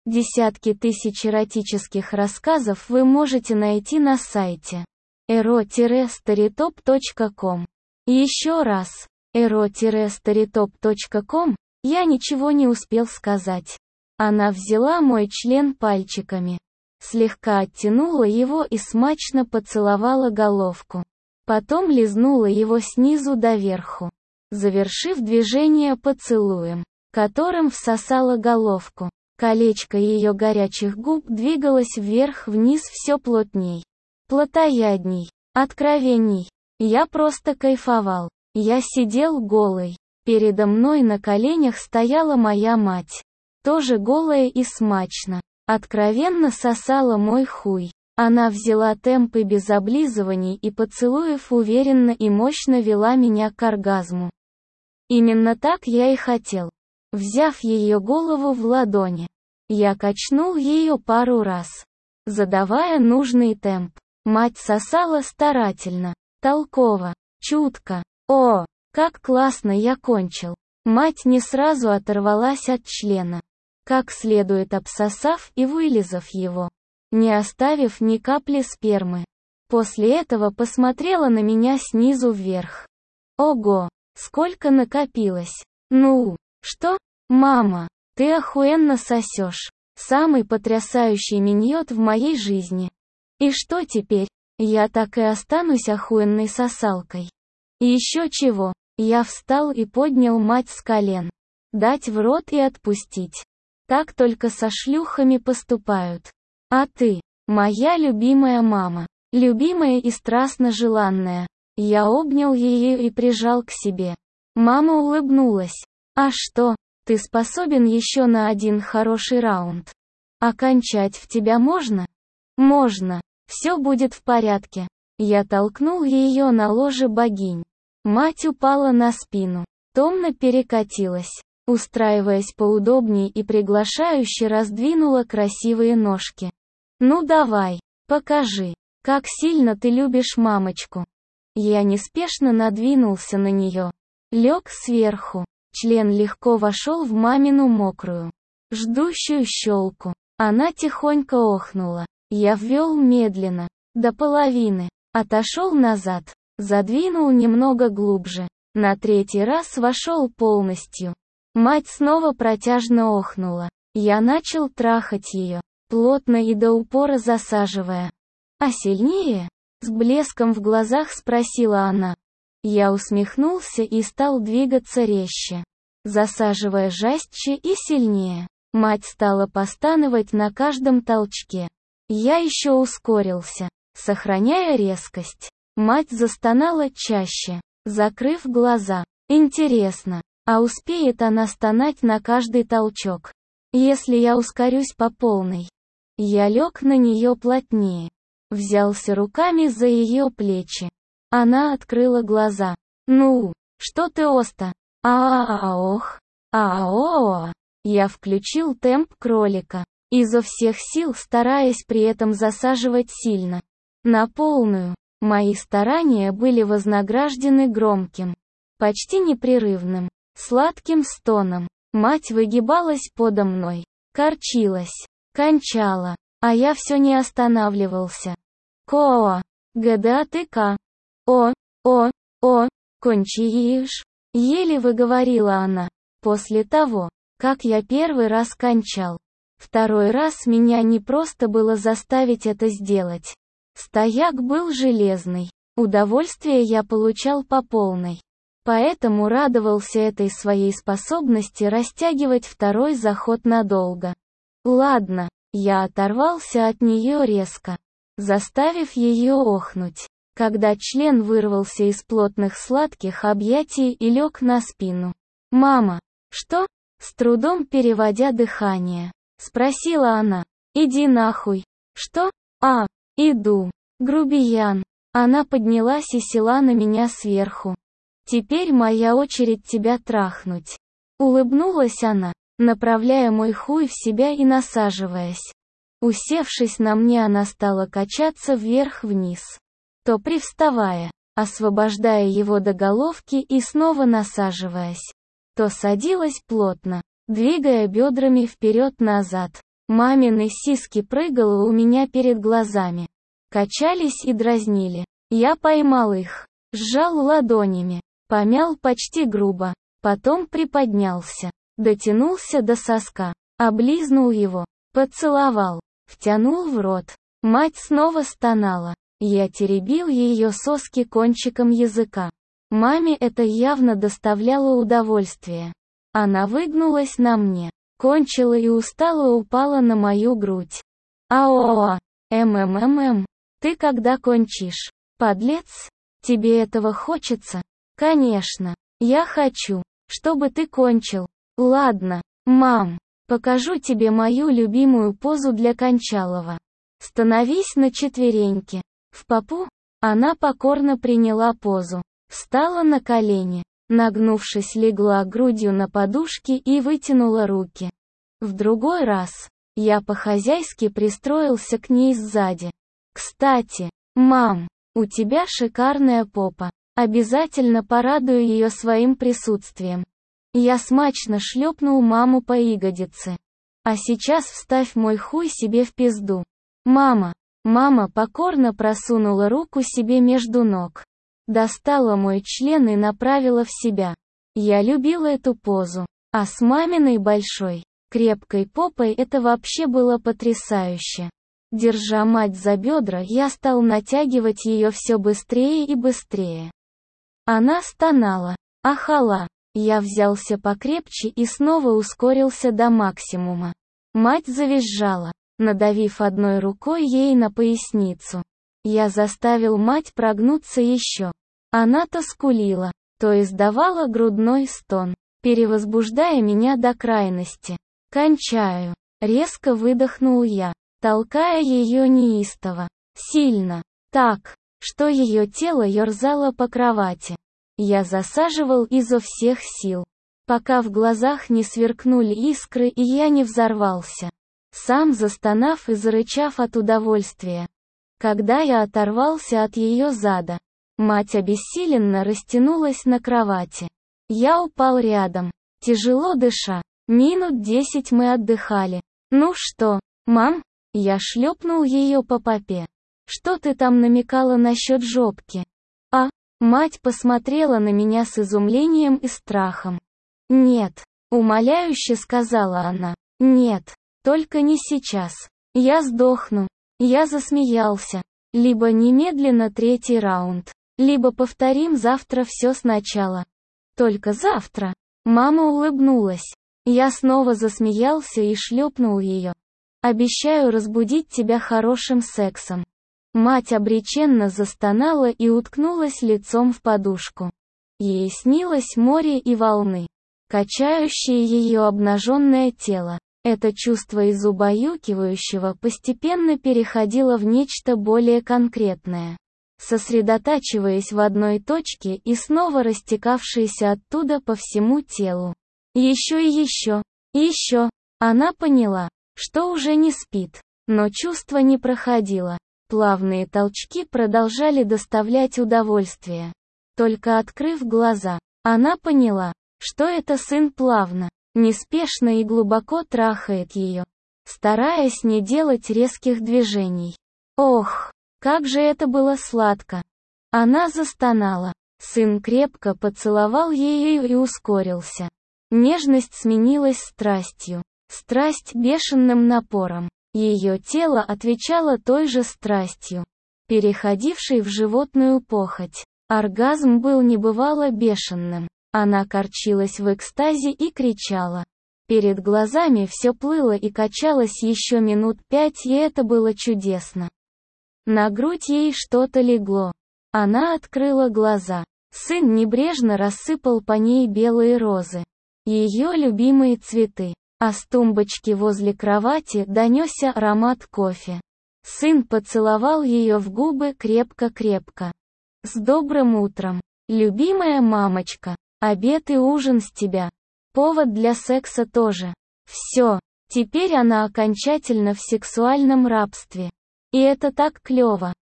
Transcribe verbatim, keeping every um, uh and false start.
Десятки тысяч эротических рассказов вы можете найти на сайте эро старитоп точка ком. Еще раз, эро старитоп точка ком, я ничего не успел сказать. Она взяла мой член пальчиками, слегка оттянула его и смачно поцеловала головку. Потом лизнула его снизу доверху, завершив движение поцелуем, которым всосала головку. Колечко ее горячих губ двигалось вверх-вниз все плотней, плотоядней, откровенней. Я просто кайфовал. Я сидел голый. Передо мной на коленях стояла моя мать. Тоже голая и смачно. Откровенно сосала мой хуй. Она взяла темпы без облизываний и поцелуев уверенно и мощно вела меня к оргазму. Именно так я и хотел. Взяв ее голову в ладони, я качнул ее пару раз, задавая нужный темп. Мать сосала старательно, толково, чутко. О, как классно я кончил. Мать не сразу оторвалась от члена, как следует обсосав и вылизав его, не оставив ни капли спермы. После этого посмотрела на меня снизу вверх. Ого, сколько накопилось. Ну, что? Мама, ты охуенно сосешь. Самый потрясающий миньот в моей жизни. И что теперь? Я так и останусь охуенной сосалкой. И еще чего? Я встал и поднял мать с колен. Дать в рот и отпустить. Так только со шлюхами поступают. А ты, моя любимая мама, любимая и страстно желанная. Я обнял ее и прижал к себе. Мама улыбнулась. А что, ты способен еще на один хороший раунд? Окончать в тебя можно? Можно. Все будет в порядке. Я толкнул ее на ложе богинь. Мать упала на спину, томно перекатилась, устраиваясь поудобнее и приглашающе раздвинула красивые ножки. Ну давай, покажи, как сильно ты любишь мамочку. Я неспешно надвинулся на нее, лег сверху, член легко вошел в мамину мокрую, ждущую щелку. Она тихонько охнула. Я ввел медленно, до половины, отошел назад, задвинул немного глубже, на третий раз вошел полностью. Мать снова протяжно охнула. Я начал трахать ее, плотно и до упора засаживая. А сильнее? С блеском в глазах спросила она. Я усмехнулся и стал двигаться резче, засаживая жестче и сильнее. Мать стала постановать на каждом толчке. Я еще ускорился, сохраняя резкость. Мать застонала чаще, закрыв глаза. Интересно, а успеет она стонать на каждый толчок, если я ускорюсь по полной? Я лег на нее плотнее, взялся руками за ее плечи. Она открыла глаза. Ну, что ты оста? А-а-а-ох, а-а-о-о. Я включил темп кролика, изо всех сил стараясь при этом засаживать сильно, на полную. Мои старания были вознаграждены громким, почти непрерывным, сладким стоном. Мать выгибалась подо мной, корчилась, кончала, а я все не останавливался. Коа, ГДАТК. О, о, о, кончишь? Еле выговорила она, после того, как я первый раз кончал. Второй раз меня не просто было заставить это сделать. Стояк был железный. Удовольствие я получал по полной. Поэтому радовался этой своей способности растягивать второй заход надолго. Ладно, я оторвался от нее резко, заставив ее охнуть, когда член вырвался из плотных сладких объятий и лег на спину. «Мама, что?» С трудом переводя дыхание, спросила она. «Иди нахуй». «Что?» «А, иду». «Грубиян». Она поднялась и села на меня сверху. «Теперь моя очередь тебя трахнуть». Улыбнулась она, направляя мой хуй в себя и насаживаясь. Усевшись на мне, она стала качаться вверх-вниз, то привставая, освобождая его до головки и снова насаживаясь, то садилась плотно, двигая бедрами вперед-назад. Мамины сиськи прыгало у меня перед глазами. Качались и дразнили. Я поймал их, сжал ладонями, помял почти грубо, потом приподнялся, дотянулся до соска, облизнул его, поцеловал, втянул в рот. Мать снова стонала. Я теребил ее соски кончиком языка. Маме это явно доставляло удовольствие. Она выгнулась на мне, кончила и устало упала на мою грудь. Аоа, мммм, ты когда кончишь? Подлец? Тебе этого хочется? Конечно, я хочу, чтобы ты кончил. Ладно, мам, покажу тебе мою любимую позу для кончалова. Становись на четвереньки. В попу? Она покорно приняла позу. Встала на колени, нагнувшись, легла грудью на подушки и вытянула руки. В другой раз, я по-хозяйски пристроился к ней сзади. Кстати, мам, у тебя шикарная попа. Обязательно порадую ее своим присутствием. Я смачно шлепнул маму по ягодице. А сейчас вставь мой хуй себе в пизду. Мама. Мама покорно просунула руку себе между ног. Достала мой член и направила в себя. Я любила эту позу. А с маминой большой, крепкой попой это вообще было потрясающе. Держа мать за бедра, я стал натягивать ее все быстрее и быстрее. Она стонала, ахала. Я взялся покрепче и снова ускорился до максимума. Мать завизжала, надавив одной рукой ей на поясницу. Я заставил мать прогнуться еще. Она то скулила, то издавала грудной стон, перевозбуждая меня до крайности. «Кончаю», — резко выдохнул я, толкая ее неистово, сильно, так, что ее тело ерзало по кровати. Я засаживал изо всех сил, пока в глазах не сверкнули искры и я не взорвался, сам застонав и зарычав от удовольствия. Когда я оторвался от ее зада, мать обессиленно растянулась на кровати. Я упал рядом, тяжело дыша. Минут десять мы отдыхали. «Ну что, мам?» Я шлепнул ее по попе. «Что ты там намекала насчет жопки?» «А?» Мать посмотрела на меня с изумлением и страхом. «Нет», — умоляюще сказала она. «Нет, только не сейчас. Я сдохну». Я засмеялся. «Либо немедленно третий раунд, либо повторим завтра все сначала». «Только завтра?» Мама улыбнулась. Я снова засмеялся и шлепнул ее. «Обещаю разбудить тебя хорошим сексом». Мать обреченно застонала и уткнулась лицом в подушку. Ей снилось море и волны, качающие ее обнаженное тело. Это чувство из убаюкивающего постепенно переходило в нечто более конкретное, сосредотачиваясь в одной точке и снова растекавшееся оттуда по всему телу. Еще и еще, и еще. Она поняла, что уже не спит, но чувство не проходило. Плавные толчки продолжали доставлять удовольствие. Только открыв глаза, она поняла, что это сын плавно, неспешно и глубоко трахает ее, стараясь не делать резких движений. Ох, как же это было сладко! Она застонала. Сын крепко поцеловал ее и ускорился. Нежность сменилась страстью. Страсть бешеным напором. Ее тело отвечало той же страстью, переходившей в животную похоть. Оргазм был небывало бешеным. Она корчилась в экстазе и кричала. Перед глазами все плыло и качалось еще минут пять, и это было чудесно. На грудь ей что-то легло. Она открыла глаза. Сын небрежно рассыпал по ней белые розы. Ее любимые цветы. А с тумбочки возле кровати донесся аромат кофе. Сын поцеловал ее в губы крепко-крепко. «С добрым утром, любимая мамочка. Обед и ужин с тебя. Повод для секса тоже. Все, теперь она окончательно в сексуальном рабстве. И это так клево.